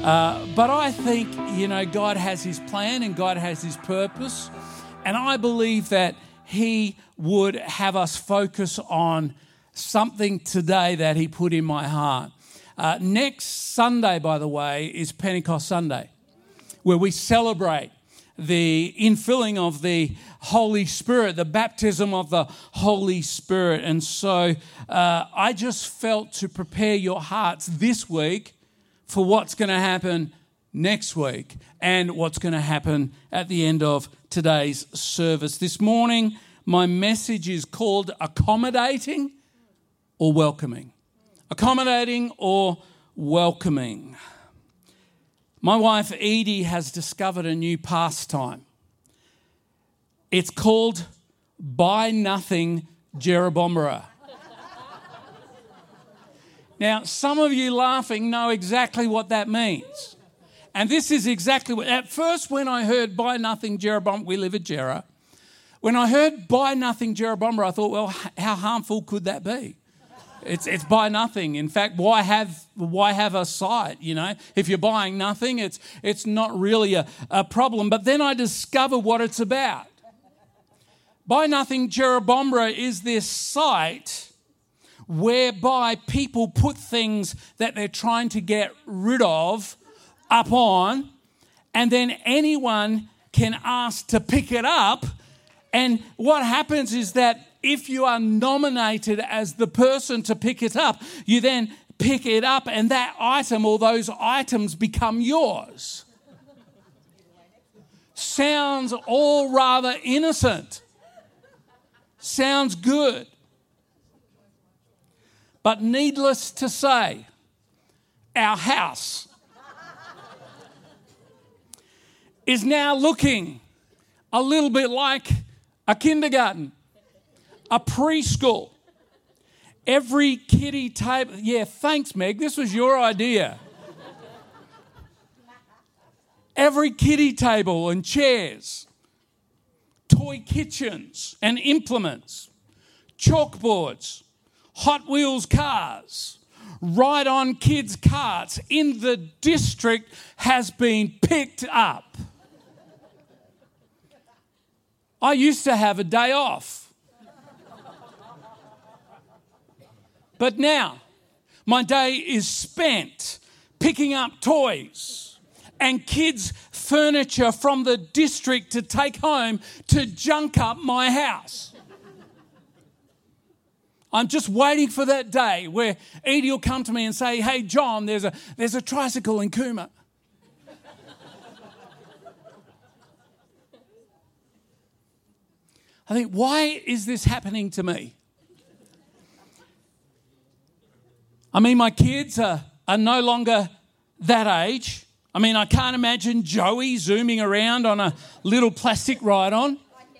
But I think, God has his plan and God has his purpose. And I believe that he would have us focus on something today that he put in my heart. Next Sunday, by the way, is Pentecost Sunday, where we celebrate the infilling of the Holy Spirit, the baptism of the Holy Spirit. And so I just felt to prepare your hearts this week for what's going to happen next week and what's going to happen at the end of today's service. This morning, my message is called Accommodating or Welcoming. Accommodating or welcoming. My wife Edie has discovered a new pastime. It's called Buy Nothing Jerobombara. Now, some of you laughing know exactly what that means. And this is exactly what... At first, when I heard Buy Nothing Jerobombara, we live at Jera. When I heard Buy Nothing Jerobombara, I thought, well, how harmful could that be? It's buy nothing. In fact, why have a site, If you're buying nothing, it's not really a problem. But then I discovered what it's about. Buy Nothing Jerobombara is this site whereby people put things that they're trying to get rid of up on, and then anyone can ask to pick it up. And what happens is that if you are nominated as the person to pick it up, you then pick it up and that item or those items become yours. Sounds all rather innocent. Sounds good. But needless to say, our house is now looking a little bit like a kindergarten, a preschool. Every kiddie table. Yeah, thanks, Meg. This was your idea. Every kiddie table and chairs, toy kitchens and implements, chalkboards, Hot Wheels cars, ride-on kids' carts in the district has been picked up. I used to have a day off. But now, my day is spent picking up toys and kids' furniture from the district to take home to junk up my house. I'm just waiting for that day where Edie will come to me and say, hey, John, there's a tricycle in Cooma. I think, why is this happening to me? I mean, my kids are no longer that age. I mean, I can't imagine Joey zooming around on a little plastic ride-on.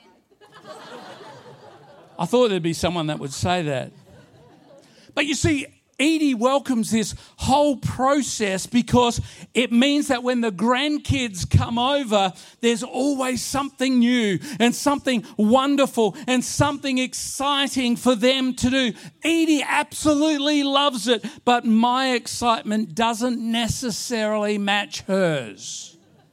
I thought there'd be someone that would say that. But you see, Edie welcomes this whole process because it means that when the grandkids come over, there's always something new and something wonderful and something exciting for them to do. Edie absolutely loves it, but my excitement doesn't necessarily match hers.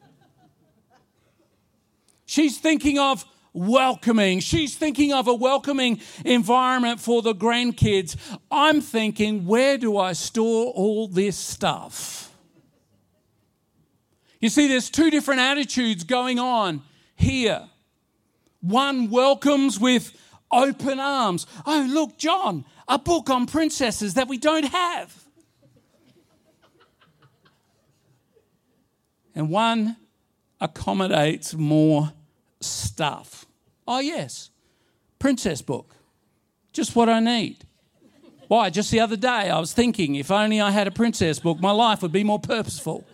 She's thinking of welcoming. She's thinking of a welcoming environment for the grandkids. I'm thinking, where do I store all this stuff? You see, there's two different attitudes going on here. One welcomes with open arms. Oh, look, John, a book on princesses that we don't have. And one accommodates more stuff. Oh, yes, princess book. Just what I need. Why? Just the other day I was thinking, if only I had a princess book, my life would be more purposeful.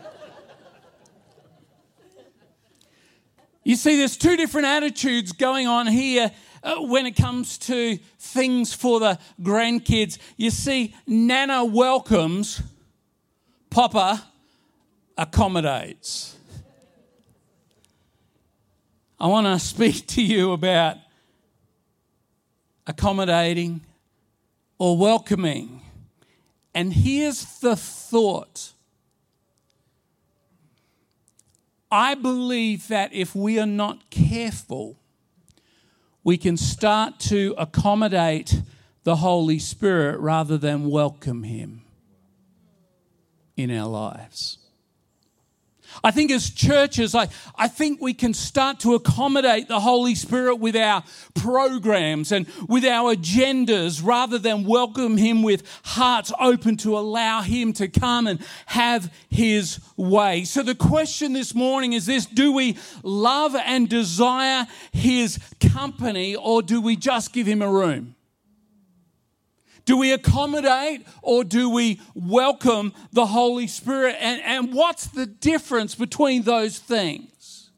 You see, there's two different attitudes going on here when it comes to things for the grandkids. You see, Nana welcomes, Papa accommodates. I want to speak to you about accommodating or welcoming. And here's the thought. I believe that if we are not careful, we can start to accommodate the Holy Spirit rather than welcome him in our lives. I think as churches, I think we can start to accommodate the Holy Spirit with our programs and with our agendas rather than welcome him with hearts open to allow him to come and have his way. So the question this morning is this: do we love and desire his company, or do we just give him a room? Do we accommodate, or do we welcome the Holy Spirit? And what's the difference between those things?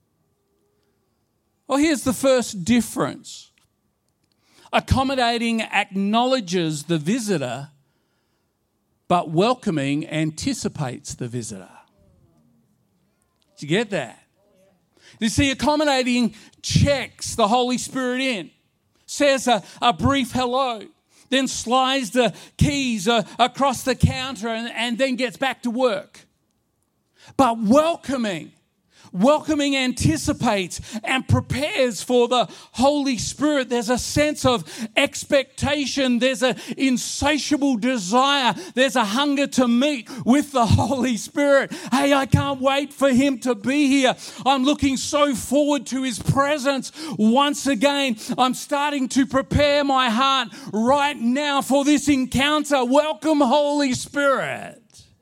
Well, here's the first difference. Accommodating acknowledges the visitor, but welcoming anticipates the visitor. Did you get that? You see, accommodating checks the Holy Spirit in, says a brief hello, then slides the keys across the counter and then gets back to work. But welcoming anticipates and prepares for the Holy Spirit. There's a sense of expectation. There's an insatiable desire. There's a hunger to meet with the Holy Spirit. Hey, I can't wait for him to be here. I'm looking so forward to his presence once again. I'm starting to prepare my heart right now for this encounter. Welcome, Holy Spirit.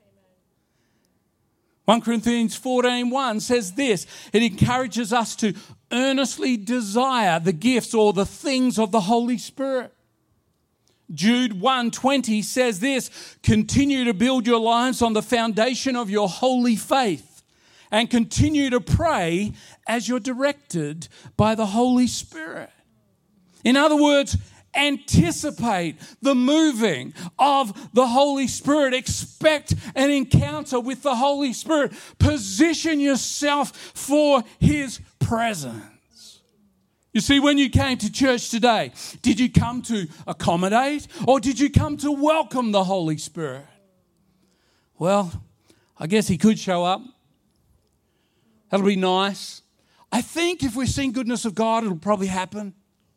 1 Corinthians 14:1 says this: it encourages us to earnestly desire the gifts or the things of the Holy Spirit. Jude 1:20 says this: continue to build your lives on the foundation of your holy faith and continue to pray as you're directed by the Holy Spirit. In other words, anticipate the moving of the Holy Spirit. Expect an encounter with the Holy Spirit. Position yourself for his presence. You see, when you came to church today, did you come to accommodate, or did you come to welcome the Holy Spirit? Well, I guess he could show up. That'll be nice. I think if we're seeing goodness of God, it'll probably happen.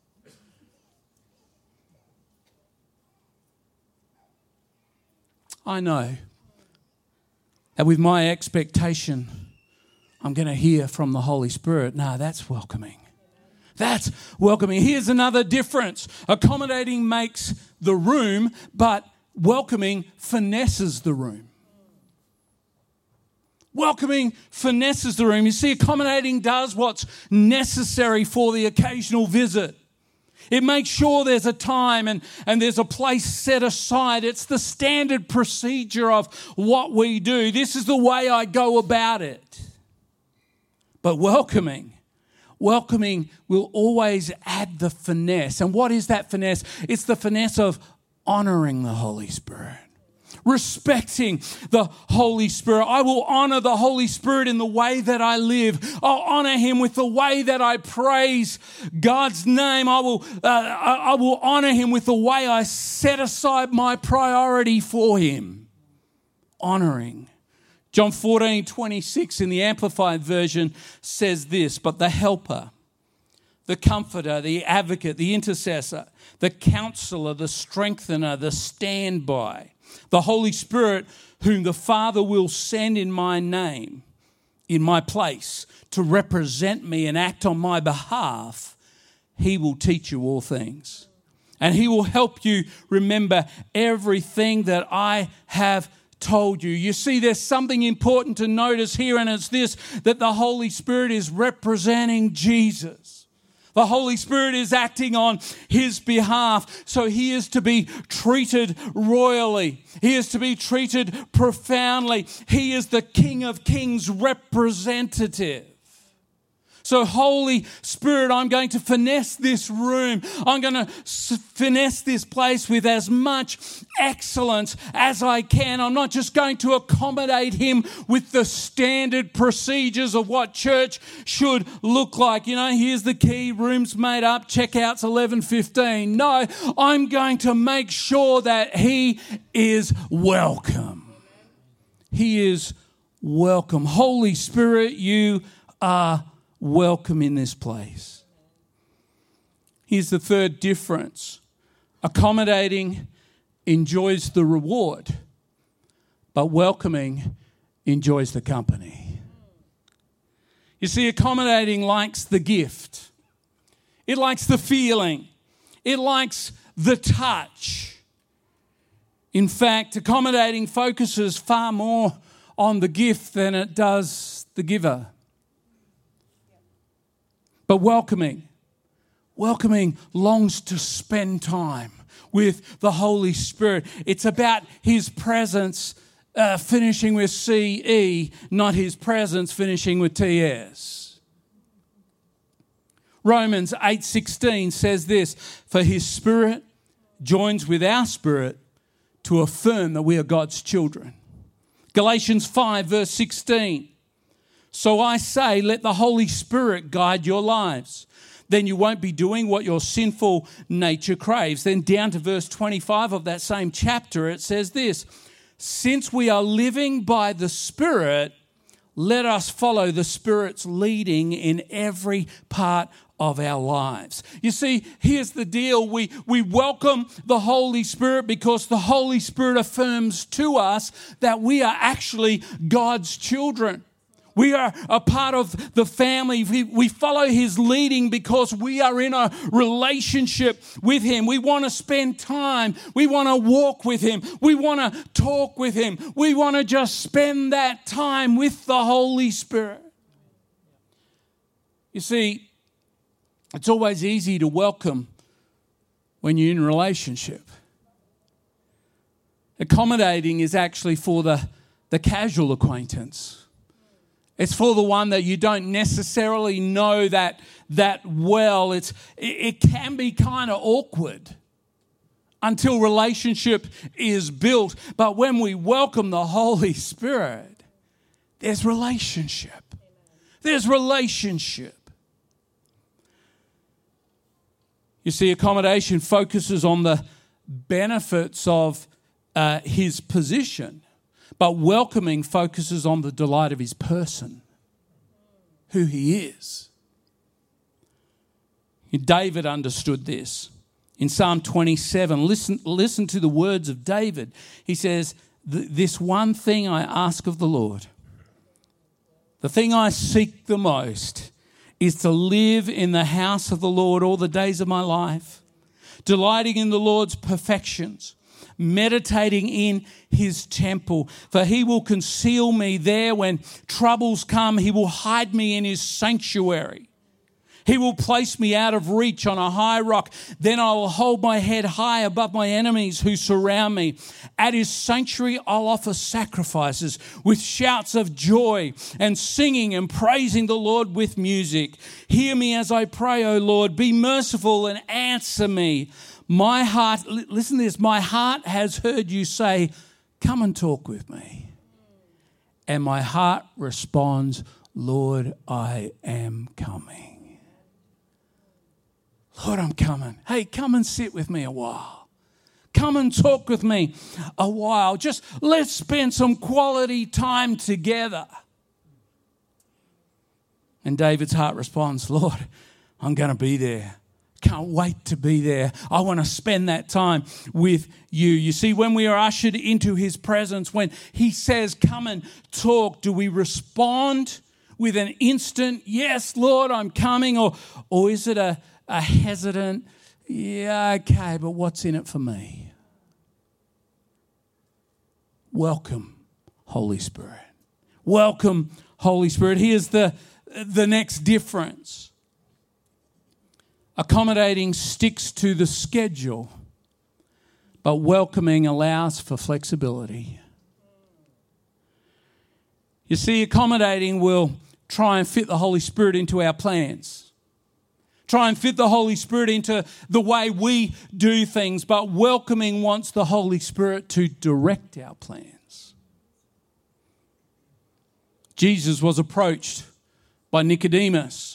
I know that with my expectation, I'm going to hear from the Holy Spirit. No, that's welcoming. That's welcoming. Here's another difference. Accommodating makes the room, but welcoming finesses the room. Welcoming finesses the room. You see, accommodating does what's necessary for the occasional visit. It makes sure there's a time and there's a place set aside. It's the standard procedure of what we do. This is the way I go about it. But welcoming will always add the finesse. And what is that finesse? It's the finesse of honoring the Holy Spirit. Respecting the Holy Spirit. I will honor the Holy Spirit in the way that I live. I'll honor him with the way that I praise God's name. I will honor him with the way I set aside my priority for him. Honoring. John 14:26 in the Amplified Version says this: but the helper, the comforter, the advocate, the intercessor, the counselor, the strengthener, the standby, the Holy Spirit, whom the Father will send in my name, in my place, to represent me and act on my behalf, he will teach you all things. And he will help you remember everything that I have told you. You see, there's something important to notice here, and it's this: that the Holy Spirit is representing Jesus. The Holy Spirit is acting on his behalf, so he is to be treated royally. He is to be treated profoundly. He is the King of Kings representative. So Holy Spirit, I'm going to finesse this room. I'm going to finesse this place with as much excellence as I can. I'm not just going to accommodate him with the standard procedures of what church should look like. You know, here's the key, room's made up, checkout's 11:15. No, I'm going to make sure that he is welcome. He is welcome. Holy Spirit, you are welcome in this place. Here's the third difference. Accommodating enjoys the reward, but welcoming enjoys the company. You see, accommodating likes the gift. It likes the feeling. It likes the touch. In fact, accommodating focuses far more on the gift than it does the giver. But welcoming longs to spend time with the Holy Spirit. It's about His presence finishing with CE, not His presence finishing with TS. Romans 8:16 says this, for His Spirit joins with our spirit to affirm that we are God's children. Galatians 5 verse 16. So I say, let the Holy Spirit guide your lives. Then you won't be doing what your sinful nature craves. Then down to verse 25 of that same chapter, it says this, since we are living by the Spirit, let us follow the Spirit's leading in every part of our lives. You see, here's the deal. We welcome the Holy Spirit because the Holy Spirit affirms to us that we are actually God's children. We are a part of the family. We follow His leading because we are in a relationship with Him. We want to spend time. We want to walk with Him. We want to talk with Him. We want to just spend that time with the Holy Spirit. You see, it's always easy to welcome when you're in a relationship. Accommodating is actually for the casual acquaintance. It's for the one that you don't necessarily know that well. It can be kind of awkward until relationship is built. But when we welcome the Holy Spirit, there's relationship. There's relationship. You see, accommodation focuses on the benefits of His position. But welcoming focuses on the delight of His person, who He is. David understood this. In Psalm 27, listen to the words of David. He says, this one thing I ask of the Lord, the thing I seek the most, is to live in the house of the Lord all the days of my life, delighting in the Lord's perfections, meditating in His temple. For He will conceal me there when troubles come. He will hide me in His sanctuary. He will place me out of reach on a high rock. Then I will hold my head high above my enemies who surround me. At His sanctuary I'll offer sacrifices with shouts of joy and singing and praising the Lord with music. Hear me as I pray, O Lord. Be merciful and answer me. My heart, listen to this, my heart has heard you say, come and talk with me. And my heart responds, Lord, I am coming. Lord, I'm coming. Hey, come and sit with me a while. Come and talk with me a while. Just let's spend some quality time together. And David's heart responds, Lord, I'm going to be there. Can't wait to be there. I want to spend that time with you. You see, when we are ushered into His presence, when He says, come and talk, do we respond with an instant, yes, Lord, I'm coming? Or is it a hesitant, yeah, okay, but what's in it for me? Welcome, Holy Spirit. Welcome, Holy Spirit. Here's the next difference. Accommodating sticks to the schedule, but welcoming allows for flexibility. You see, accommodating will try and fit the Holy Spirit into our plans. Try and fit the Holy Spirit into the way we do things, but welcoming wants the Holy Spirit to direct our plans. Jesus was approached by Nicodemus.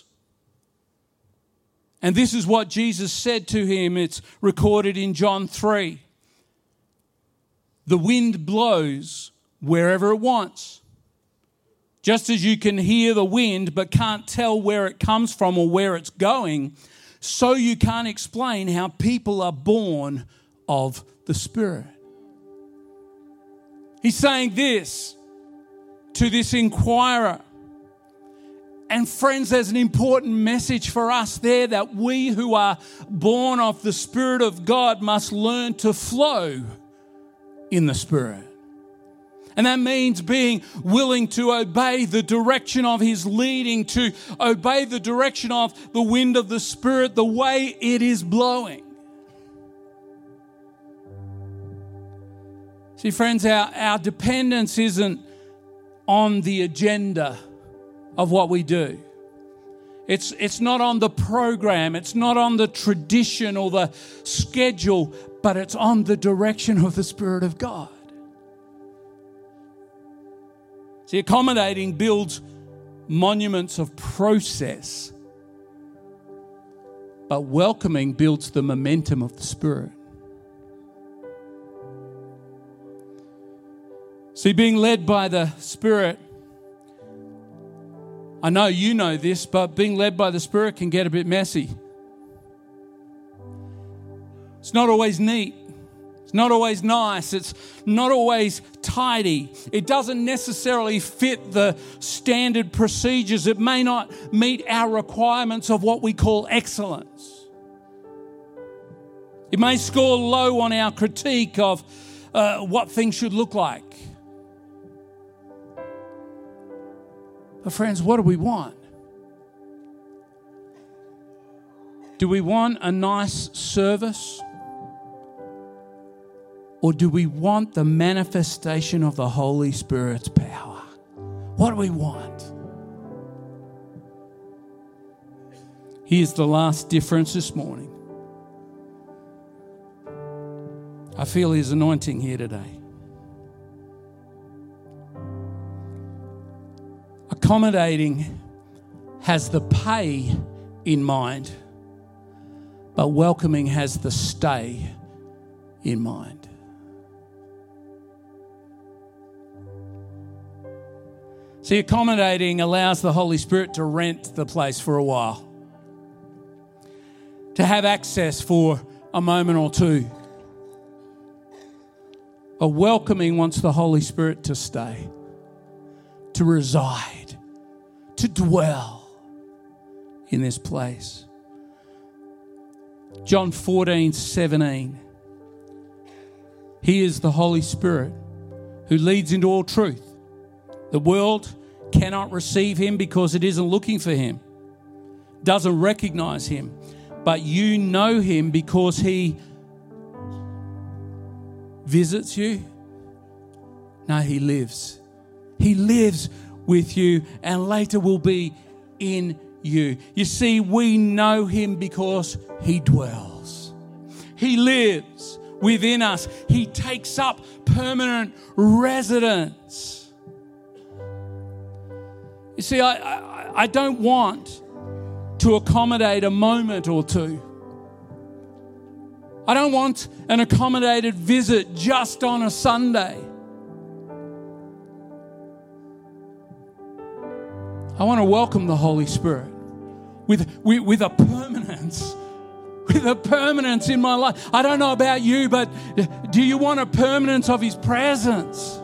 And this is what Jesus said to him. It's recorded in John 3. The wind blows wherever it wants. Just as you can hear the wind but can't tell where it comes from or where it's going, so you can't explain how people are born of the Spirit. He's saying this to this inquirer. And friends, there's an important message for us there, that we who are born of the Spirit of God must learn to flow in the Spirit. And that means being willing to obey the direction of His leading, to obey the direction of the wind of the Spirit, the way it is blowing. See, friends, our dependence isn't on the agenda of what we do. It's not on the program, it's not on the tradition or the schedule, but it's on the direction of the Spirit of God. See, accommodating builds monuments of process, but welcoming builds the momentum of the Spirit. See, being led by the Spirit, I know you know this, but being led by the Spirit can get a bit messy. It's not always neat. It's not always nice. It's not always tidy. It doesn't necessarily fit the standard procedures. It may not meet our requirements of what we call excellence. It may score low on our critique of what things should look like. But friends, what do we want? Do we want a nice service? Or do we want the manifestation of the Holy Spirit's power? What do we want? Here's the last difference this morning. I feel His anointing here today. Accommodating has the pay in mind, but welcoming has the stay in mind. See, accommodating allows the Holy Spirit to rent the place for a while, to have access for a moment or two. But welcoming wants the Holy Spirit to stay, to reside, to dwell in this place. John 14:17. He is the Holy Spirit who leads into all truth. The world cannot receive Him because it isn't looking for Him, doesn't recognize Him. But you know Him because He visits you. No, He lives. He lives with you and later will be in you. You see, we know Him because He dwells. He lives within us. He takes up permanent residence. You see, I don't want to accommodate a moment or two. I don't want an accommodated visit just on a Sunday. I want to welcome the Holy Spirit with a permanence. With a permanence in my life. I don't know about you, but do you want a permanence of His presence?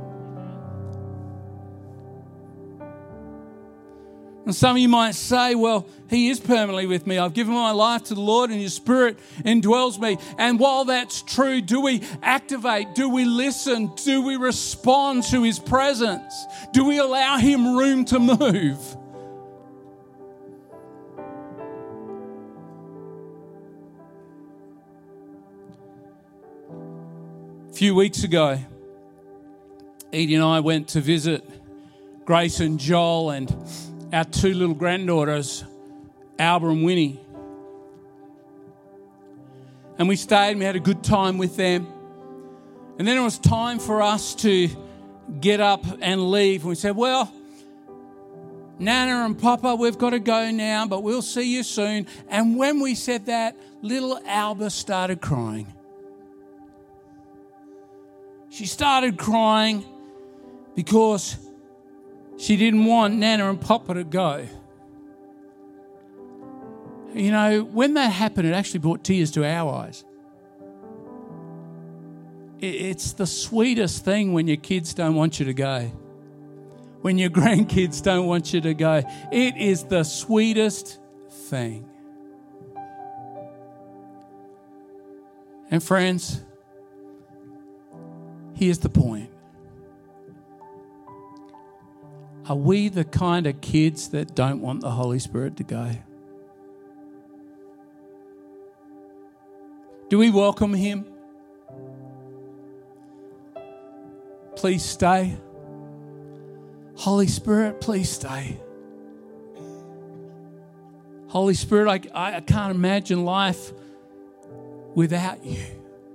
And some of you might say, well, He is permanently with me. I've given my life to the Lord and His Spirit indwells me. And while that's true, do we activate? Do we listen? Do we respond to His presence? Do we allow Him room to move? A few weeks ago, Edie and I went to visit Grace and Joel and our two little granddaughters, Alba and Winnie. And we stayed and we had a good time with them. And then it was time for us to get up and leave. And we said, well, Nana and Papa, we've got to go now, but we'll see you soon. And when we said that, little Alba started crying. She started crying because She didn't want Nana and Papa to go. You know, when that happened, it actually brought tears to our eyes. It's the sweetest thing when your kids don't want you to go. When your grandkids don't want you to go. It is the sweetest thing. And friends, here's the point. Are we the kind of kids that don't want the Holy Spirit to go? Do we welcome him? Please stay. Holy Spirit, please stay. Holy Spirit, I can't imagine life without you.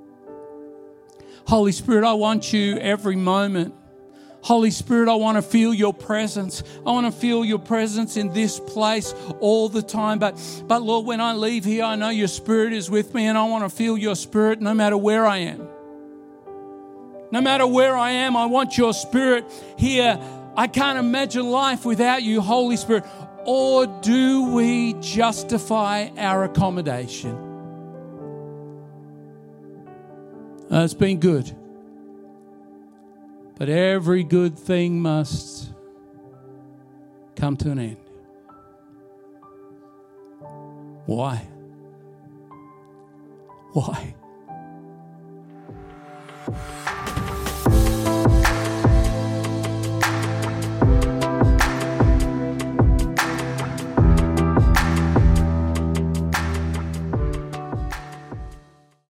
Holy Spirit, I want you every moment. Holy Spirit, I want to feel your presence. I want to feel your presence in this place all the time. But Lord, when I leave here, I know your Spirit is with me, and I want to feel your Spirit no matter where I am. No matter where I am, I want your Spirit here. I can't imagine life without you, Holy Spirit. Or do we justify our accommodation? It's been good. But every good thing must come to an end. Why? Why?